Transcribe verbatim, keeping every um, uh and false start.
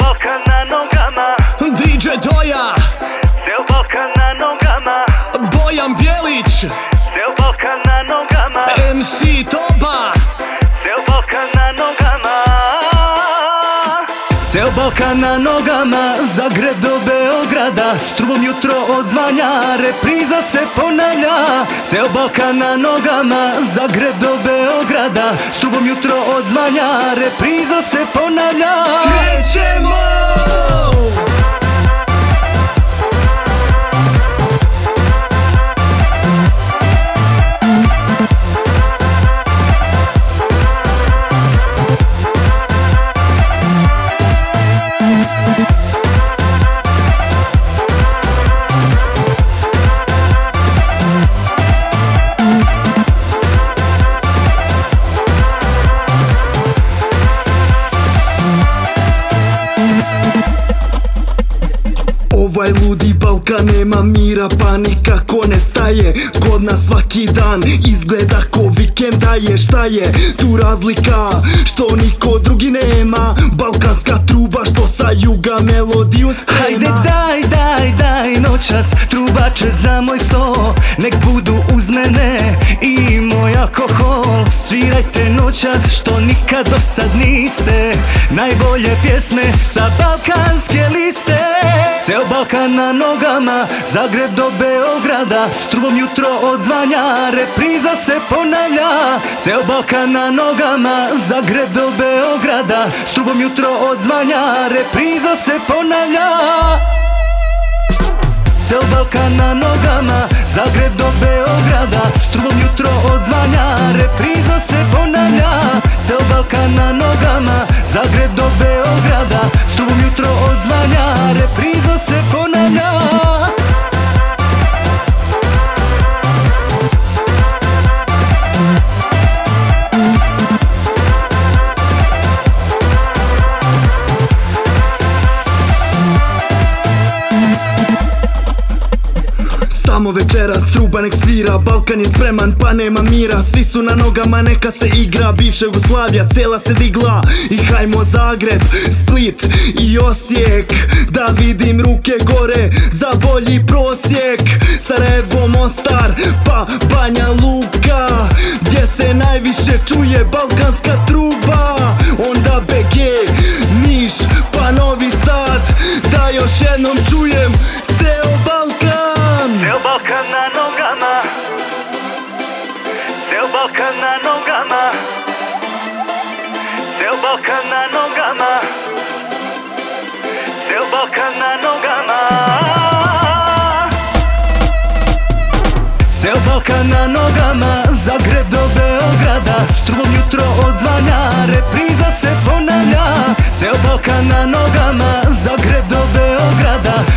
Balkan na nogama, D J Doja, ceo Balkan na nogama, Bojan Bjelić, ceo Balkan na nogama, M C Toba, ceo Balkan na nogama, Ceo Balkan na nogama, Zagreb do Beograda, strugom jutro odzvanja, repriza se ponavlja. Ceo Balkan na nogama, Zagreb do Beograda, strugom jutro odzvanja, repriza se ponavlja. Krećemo! Ovaj ludi Balkan nema mira, pa nikako ne staje. Kod nas svaki dan izgleda ko vikenda je. Šta je tu razlika što niko drugi nema? Balkanska truba što sa juga melodiju sprema. Hajde daj, daj, daj noćas trubače za moj sto, nek budu uz mene i moj alkohol. Svirajte noćas što nikad do sad niste, najbolje pjesme sa balkanske liste. Ceo Balkan na nogama, Zagreb do Beograda, strugom jutro odzvanja, repriza se ponavlja. Ceo Balkan na nogama, Zagreb do Beograda, strugom jutro odzvanja, repriza se ponavlja. Ceo Balkan na nogama, Zagreb do Beograda, strugom jutro odzvanja, repriza se ponavlja. Ceo Balkan na nogama, Zagreb do Beograda, strugom jutro odzvanja, repriza se ponavlja. Samo večeras truba nek svira, Balkan je spreman pa nema mira. Svi su na nogama, neka se igra, bivša Jugoslavija cijela se digla. I hajmo Zagreb, Split i Osijek, da vidim ruke gore za bolji prosjek. Sarajevo, Mostar pa Banja Luka, gdje se najviše čuje balkanska truba. Onda B G, Niš pa Novi Sad, da još jednom čujem ceo Balkan. ceo Balkan na nogama, ceo Balkan na nogama, ceo Balkan na nogama, ceo Balkan na nogama. Ceo Balkan na nogama, Zagreb do Beograda, strugom jutro odzvanja, repriza se ponavlja. Ceo Balkan na nogama, Zagreb do Beograda,